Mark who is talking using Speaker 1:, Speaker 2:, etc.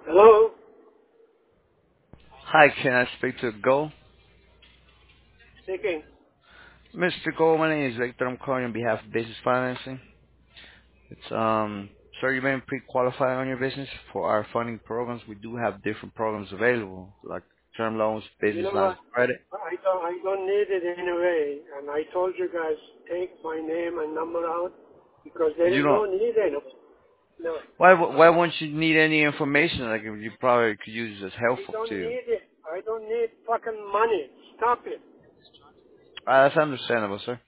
Speaker 1: Hello?
Speaker 2: Hi, can I speak to Go?
Speaker 1: Speaking.
Speaker 2: Mr. Go, my name is Victor. I'm calling on behalf of Business Financing. It's sir, you've been pre-qualified on your business for our funding programs. We do have different programs available, like term loans,
Speaker 1: You
Speaker 2: business
Speaker 1: know
Speaker 2: lines
Speaker 1: what?
Speaker 2: of credit.
Speaker 1: I don't need it anyway. And I told you guys, take my name and number out because there
Speaker 2: You
Speaker 1: is
Speaker 2: don't.
Speaker 1: no need anymore. No.
Speaker 2: Why won't you need any information? Like you probably could use it as
Speaker 1: I
Speaker 2: helpful
Speaker 1: don't
Speaker 2: to you.
Speaker 1: need it. I don't need fucking money. Stop it.
Speaker 2: That's understandable, sir.